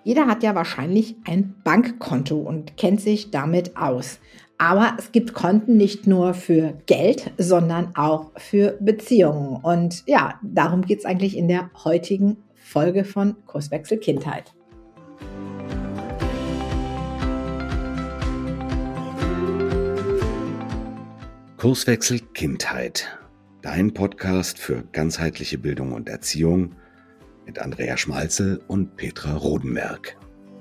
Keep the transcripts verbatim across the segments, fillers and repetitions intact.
Jeder hat ja wahrscheinlich ein Bankkonto und kennt sich damit aus. Aber es gibt Konten nicht nur für Geld, sondern auch für Beziehungen. Und ja, darum geht es eigentlich in der heutigen Folge von Kurswechsel Kindheit. Kurswechsel Kindheit, dein Podcast für ganzheitliche Bildung und Erziehung mit Andrea Schmalzel und Petra Rodenberg.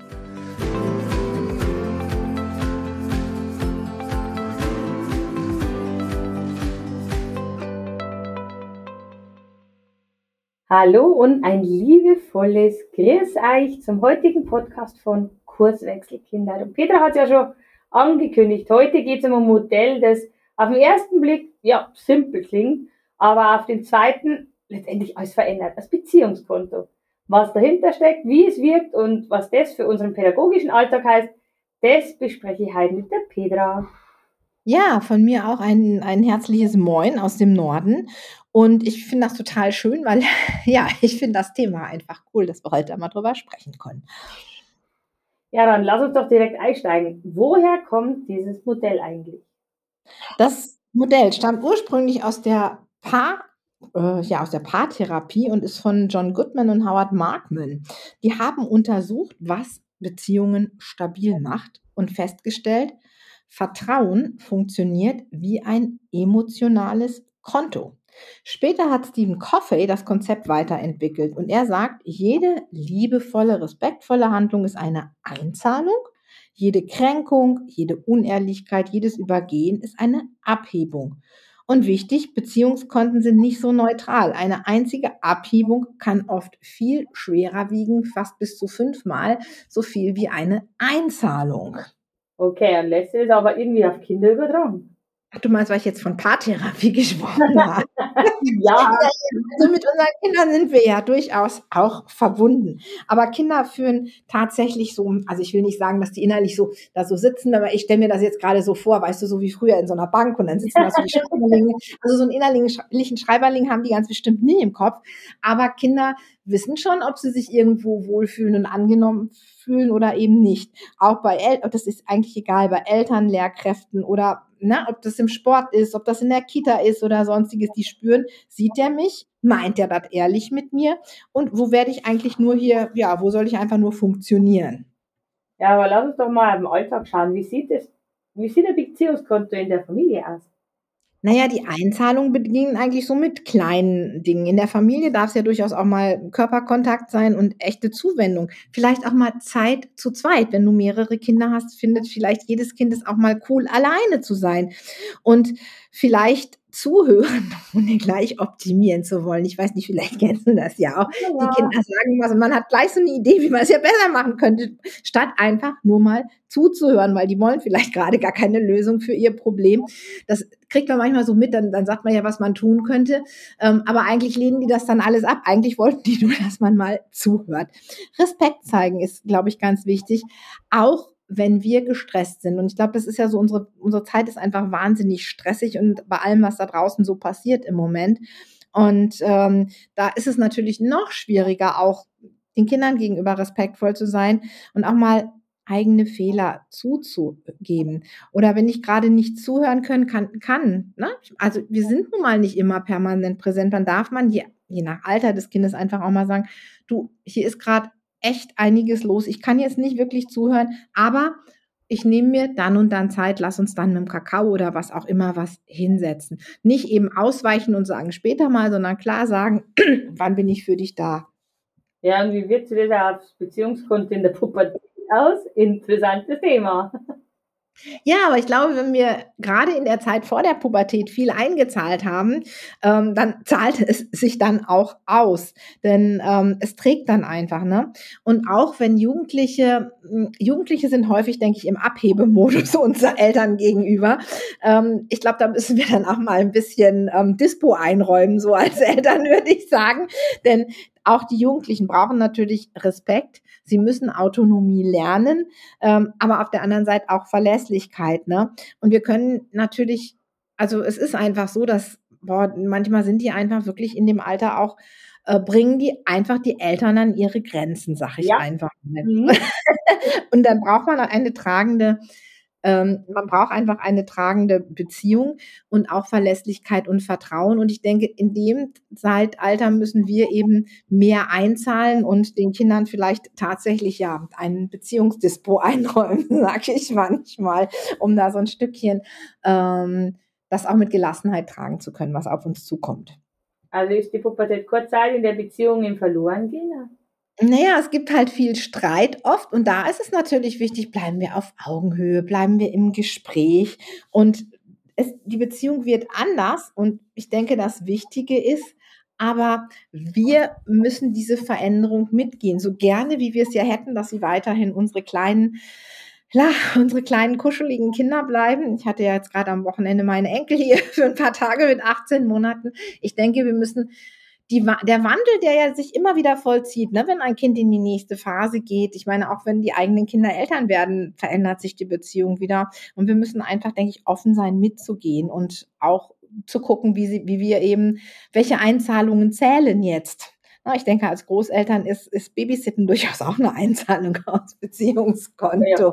Hallo und ein liebevolles Grüß euch zum heutigen Podcast von Kurswechsel Kindheit. Und Petra hat es ja schon angekündigt, heute geht es um ein Modell, das auf den ersten Blick ja simpel klingt, aber auf den zweiten letztendlich alles verändert. Das Beziehungskonto. Was dahinter steckt, wie es wirkt und was das für unseren pädagogischen Alltag heißt, das bespreche ich heute mit der Petra. Ja, von mir auch ein, ein herzliches Moin aus dem Norden. Und ich finde das total schön, weil ja, ich finde das Thema einfach cool, dass wir heute mal drüber sprechen können. Ja, dann lass uns doch direkt einsteigen. Woher kommt dieses Modell eigentlich? Das Modell stammt ursprünglich aus der Paar, äh, ja, aus der Paartherapie und ist von John Goodman und Howard Markman. Die haben untersucht, was Beziehungen stabil macht und festgestellt, Vertrauen funktioniert wie ein emotionales Konto. Später hat Stephen Covey das Konzept weiterentwickelt und er sagt, jede liebevolle, respektvolle Handlung ist eine Einzahlung, jede Kränkung, jede Unehrlichkeit, jedes Übergehen ist eine Abhebung. Und wichtig, Beziehungskonten sind nicht so neutral. Eine einzige Abhebung kann oft viel schwerer wiegen, fast bis zu fünfmal so viel wie eine Einzahlung. Okay, und lässt sich das aber irgendwie auf Kinder übertragen? Ach, du meinst, weil ich jetzt von Paartherapie gesprochen habe? Ja. Also mit unseren Kindern sind wir ja durchaus auch verbunden. Aber Kinder führen tatsächlich so, also ich will nicht sagen, dass die innerlich so da so sitzen, aber ich stelle mir das jetzt gerade so vor, weißt du, so wie früher in so einer Bank und dann sitzen da so die Schreiberlinge. Also so einen innerlichen Schreiberling haben die ganz bestimmt nie im Kopf. Aber Kinder wissen schon, ob sie sich irgendwo wohlfühlen und angenommen fühlen oder eben nicht. Auch bei Eltern, das ist eigentlich egal, bei Eltern, Lehrkräften oder na, ob das im Sport ist, ob das in der Kita ist oder sonstiges, die spüren, sieht der mich, meint der das ehrlich mit mir und wo werde ich eigentlich nur hier, ja, wo soll ich einfach nur funktionieren? Ja, aber lass uns doch mal im Alltag schauen, wie sieht es, wie sieht ein Beziehungskonto in der Familie aus? Naja, die Einzahlungen beginnen eigentlich so mit kleinen Dingen. In der Familie darf es ja durchaus auch mal Körperkontakt sein und echte Zuwendung. Vielleicht auch mal Zeit zu zweit. Wenn du mehrere Kinder hast, findet vielleicht jedes Kind es auch mal cool, alleine zu sein. Und vielleicht zuhören, ohne gleich optimieren zu wollen. Ich weiß nicht, vielleicht kennst du das ja auch. Ja. Die Kinder sagen was und man hat gleich so eine Idee, wie man es ja besser machen könnte, statt einfach nur mal zuzuhören, weil die wollen vielleicht gerade gar keine Lösung für ihr Problem. Das kriegt man manchmal so mit, dann, dann sagt man ja, was man tun könnte. Ähm, aber eigentlich lehnen die das dann alles ab. Eigentlich wollten die nur, dass man mal zuhört. Respekt zeigen ist, glaube ich, ganz wichtig. Auch wenn wir gestresst sind. Und ich glaube, das ist ja so, unsere, unsere Zeit ist einfach wahnsinnig stressig und bei allem, was da draußen so passiert im Moment. Und ähm, da ist es natürlich noch schwieriger, auch den Kindern gegenüber respektvoll zu sein und auch mal eigene Fehler zuzugeben. Oder wenn ich gerade nicht zuhören können kann, kann ne? Also wir sind nun mal nicht immer permanent präsent, dann darf man je, je nach Alter des Kindes einfach auch mal sagen, du, hier ist gerade echt einiges los. Ich kann jetzt nicht wirklich zuhören, aber ich nehme mir dann und dann Zeit, lass uns dann mit dem Kakao oder was auch immer was hinsetzen. Nicht eben ausweichen und sagen später mal, sondern klar sagen, wann bin ich für dich da? Ja, und wie wirkt sich das aufs Beziehungskonto in der Pubertät aus? Interessantes Thema. Ja, aber ich glaube, wenn wir gerade in der Zeit vor der Pubertät viel eingezahlt haben, ähm, dann zahlt es sich dann auch aus, denn ähm, es trägt dann einfach, ne? Und auch wenn Jugendliche, Jugendliche sind häufig, denke ich, im Abhebemodus unseren Eltern gegenüber. Ähm, ich glaube, da müssen wir dann auch mal ein bisschen ähm, Dispo einräumen, so als Eltern würde ich sagen, denn auch die Jugendlichen brauchen natürlich Respekt. Sie müssen Autonomie lernen, ähm, aber auf der anderen Seite auch Verlässlichkeit, ne? Und wir können natürlich, also es ist einfach so, dass boah, manchmal sind die einfach wirklich in dem Alter auch äh, bringen die einfach die Eltern an ihre Grenzen, sage ich Ja. einfach mal. Mhm. Und dann braucht man eine tragende ähm, man braucht einfach eine tragende Beziehung und auch Verlässlichkeit und Vertrauen. Und ich denke, in dem Zeitalter müssen wir eben mehr einzahlen und den Kindern vielleicht tatsächlich ja ein Beziehungsdispo einräumen, sage ich manchmal, um da so ein Stückchen ähm, das auch mit Gelassenheit tragen zu können, was auf uns zukommt. Also ist die Pubertät kurzzeitig in der Beziehung im Verlorengehen? Naja, es gibt halt viel Streit oft und da ist es natürlich wichtig, bleiben wir auf Augenhöhe, bleiben wir im Gespräch und es die Beziehung wird anders und ich denke, das Wichtige ist, aber wir müssen diese Veränderung mitgehen, so gerne wie wir es ja hätten, dass sie weiterhin unsere kleinen ja, unsere kleinen kuscheligen Kinder bleiben. Ich hatte ja jetzt gerade am Wochenende meine Enkel hier für ein paar Tage mit achtzehn Monaten. Ich denke, wir müssen die, der Wandel, der ja sich immer wieder vollzieht, ne, wenn ein Kind in die nächste Phase geht. Ich meine, auch wenn die eigenen Kinder Eltern werden, verändert sich die Beziehung wieder. Und wir müssen einfach, denke ich, offen sein, mitzugehen und auch zu gucken, wie, sie, wie wir eben, welche Einzahlungen zählen jetzt. Na, ich denke, als Großeltern ist, ist Babysitten durchaus auch eine Einzahlung aus Beziehungskonto. Ja.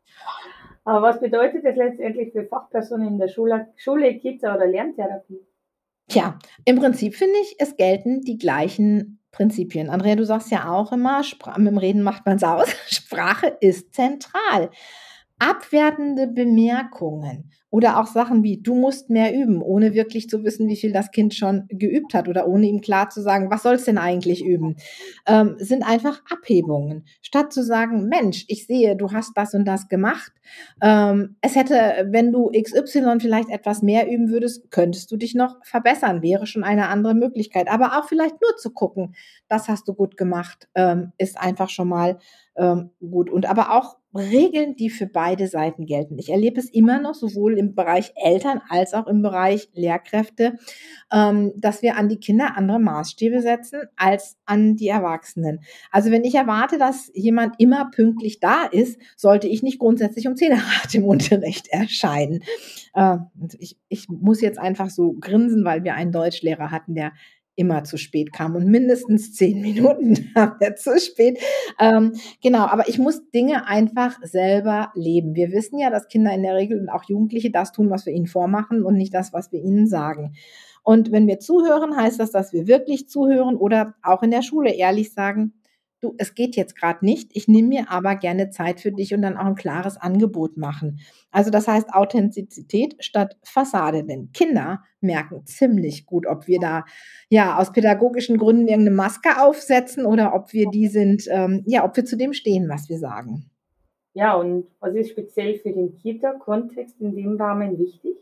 Aber was bedeutet das letztendlich für Fachpersonen in der Schule, Schule Kita oder Lerntherapie? Tja, im Prinzip finde ich, es gelten die gleichen Prinzipien. Andrea, du sagst ja auch immer, Spra- mit dem Reden macht man es aus. Sprache ist zentral. Abwertende Bemerkungen oder auch Sachen wie, du musst mehr üben, ohne wirklich zu wissen, wie viel das Kind schon geübt hat oder ohne ihm klar zu sagen, was soll es denn eigentlich üben, ähm, sind einfach Abhebungen. Statt zu sagen, Mensch, ich sehe, du hast das und das gemacht. Ähm, es hätte, wenn du X Y vielleicht etwas mehr üben würdest, könntest du dich noch verbessern, wäre schon eine andere Möglichkeit. Aber auch vielleicht nur zu gucken, das hast du gut gemacht, ähm, ist einfach schon mal ähm, gut. Und aber auch Regeln, die für beide Seiten gelten. Ich erlebe es immer noch, sowohl im Bereich Eltern als auch im Bereich Lehrkräfte, ähm, dass wir an die Kinder andere Maßstäbe setzen als an die Erwachsenen. Also wenn ich erwarte, dass jemand immer pünktlich da ist, sollte ich nicht grundsätzlich um zehn nach acht im Unterricht erscheinen. Äh, ich, ich muss jetzt einfach so grinsen, weil wir einen Deutschlehrer hatten, der immer zu spät kam und mindestens zehn Minuten kam er zu spät. Ähm, genau, aber ich muss Dinge einfach selber leben. Wir wissen ja, dass Kinder in der Regel und auch Jugendliche das tun, was wir ihnen vormachen und nicht das, was wir ihnen sagen. Und wenn wir zuhören, heißt das, dass wir wirklich zuhören oder auch in der Schule ehrlich sagen, du, es geht jetzt gerade nicht, ich nehme mir aber gerne Zeit für dich und dann auch ein klares Angebot machen. Also das heißt Authentizität statt Fassade, denn Kinder merken ziemlich gut, ob wir da ja aus pädagogischen Gründen irgendeine Maske aufsetzen oder ob wir die sind, ähm, ja, ob wir zu dem stehen, was wir sagen. Ja, und was ist speziell für den Kita-Kontext in dem Rahmen wichtig?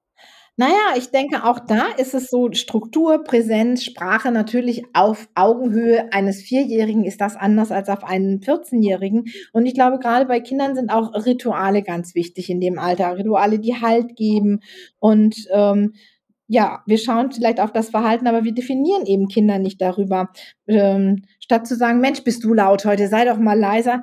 Naja, ich denke, auch da ist es so Struktur, Präsenz, Sprache natürlich auf Augenhöhe eines Vierjährigen ist das anders als auf einen vierzehnjährigen. Und ich glaube, gerade bei Kindern sind auch Rituale ganz wichtig in dem Alter. Rituale, die Halt geben. Und ähm, ja, wir schauen vielleicht auf das Verhalten, aber wir definieren eben Kinder nicht darüber. Ähm, statt zu sagen, Mensch, bist du laut heute, sei doch mal leiser.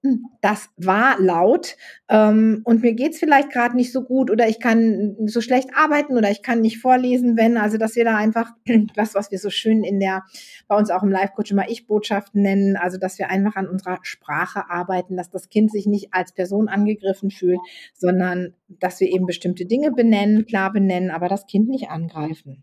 Das war laut ähm, und mir geht's vielleicht gerade nicht so gut oder ich kann so schlecht arbeiten oder ich kann nicht vorlesen, wenn, also dass wir da einfach das, was wir so schön in der, bei uns auch im Live-Coach immer Ich-Botschaften nennen, also dass wir einfach an unserer Sprache arbeiten, dass das Kind sich nicht als Person angegriffen fühlt, sondern dass wir eben bestimmte Dinge benennen, klar benennen, aber das Kind nicht angreifen.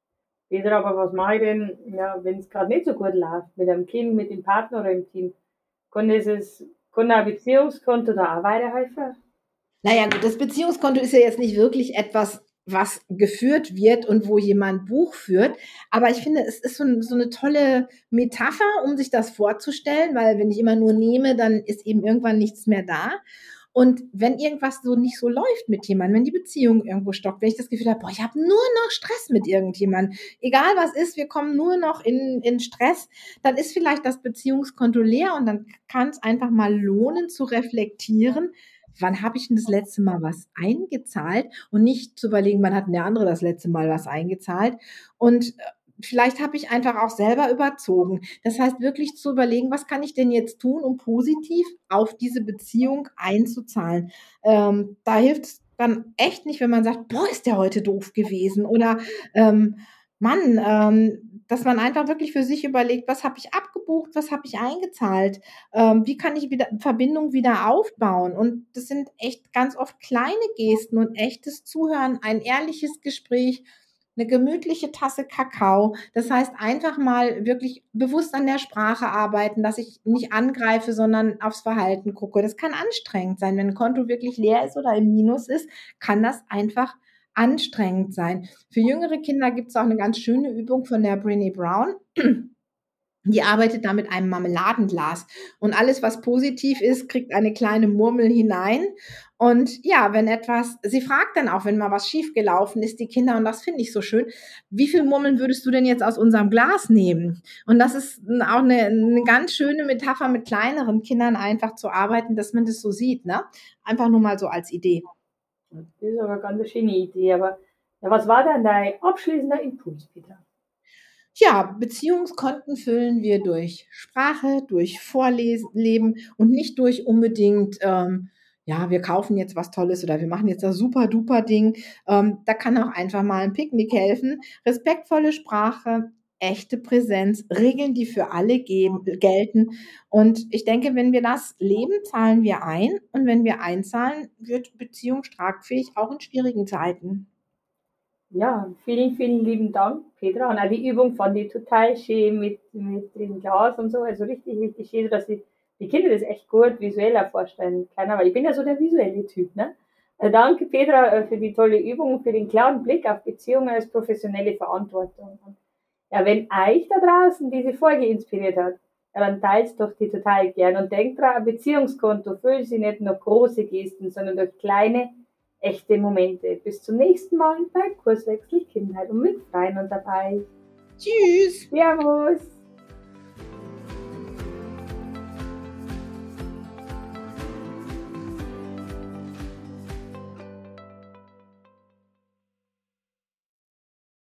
Peter, aber was mache ich denn, ja, wenn es gerade nicht so gut läuft, mit einem Kind, mit dem Partner oder im Team? Kann dieses, kann ein Beziehungskonto da auch weiterhelfen? Naja, gut, das Beziehungskonto ist ja jetzt nicht wirklich etwas, was geführt wird und wo jemand Buch führt. Aber ich finde, es ist so, ein, so eine tolle Metapher, um sich das vorzustellen, weil wenn ich immer nur nehme, dann ist eben irgendwann nichts mehr da. Und wenn irgendwas so nicht so läuft mit jemandem, wenn die Beziehung irgendwo stockt, wenn ich das Gefühl habe, boah, ich habe nur noch Stress mit irgendjemandem, egal was ist, wir kommen nur noch in, in Stress, dann ist vielleicht das Beziehungskonto leer und dann kann es einfach mal lohnen zu reflektieren, wann habe ich denn das letzte Mal was eingezahlt und nicht zu überlegen, wann hat denn der andere das letzte Mal was eingezahlt und vielleicht habe ich einfach auch selber überzogen. Das heißt, wirklich zu überlegen, was kann ich denn jetzt tun, um positiv auf diese Beziehung einzuzahlen. Ähm, da hilft es dann echt nicht, wenn man sagt, boah, ist der heute doof gewesen oder ähm, Mann, ähm, dass man einfach wirklich für sich überlegt, was habe ich abgebucht, was habe ich eingezahlt, ähm, wie kann ich wieder Verbindung wieder aufbauen? Und das sind echt ganz oft kleine Gesten und echtes Zuhören, ein ehrliches Gespräch, eine gemütliche Tasse Kakao. Das heißt, einfach mal wirklich bewusst an der Sprache arbeiten, dass ich nicht angreife, sondern aufs Verhalten gucke. Das kann anstrengend sein. Wenn ein Konto wirklich leer ist oder im Minus ist, kann das einfach anstrengend sein. Für jüngere Kinder gibt es auch eine ganz schöne Übung von der Brené Brown. Die arbeitet da mit einem Marmeladenglas und alles, was positiv ist, kriegt eine kleine Murmel hinein. Und ja, wenn etwas, sie fragt dann auch, wenn mal was schiefgelaufen ist, die Kinder, und das finde ich so schön, wie viel Murmeln würdest du denn jetzt aus unserem Glas nehmen? Und das ist auch eine, eine ganz schöne Metapher, mit kleineren Kindern einfach zu arbeiten, dass man das so sieht, ne? Einfach nur mal so als Idee. Das ist aber eine ganz schöne Idee. Aber ja, was war denn dein abschließender Impuls, Petra? Ja, Beziehungskonten füllen wir durch Sprache, durch Vorleben und nicht durch unbedingt, ähm, ja, wir kaufen jetzt was Tolles oder wir machen jetzt das super-duper Ding. Ähm, da kann auch einfach mal ein Picknick helfen. Respektvolle Sprache, echte Präsenz, Regeln, die für alle geben, gelten. Und ich denke, wenn wir das leben, zahlen wir ein. Und wenn wir einzahlen, wird Beziehung tragfähig, auch in schwierigen Zeiten. Ja, vielen, vielen lieben Dank, Petra. Und auch die Übung fand ich total schön mit, mit dem Glas und so. Also richtig, richtig schön, dass die, die Kinder das echt gut visueller vorstellen können. Aber ich bin ja so der visuelle Typ, ne? Also danke, Petra, äh, für die tolle Übung, für den klaren Blick auf Beziehungen als professionelle Verantwortung. Und ja, wenn euch da draußen diese Folge inspiriert hat, ja, dann teilt doch die total gern. Und denkt dran, ein Beziehungskonto füllt sich nicht nur große Gesten, sondern durch kleine, echte Momente. Bis zum nächsten Mal bei Kurswechsel Kindheit und mit Freien und dabei. Tschüss! Servus!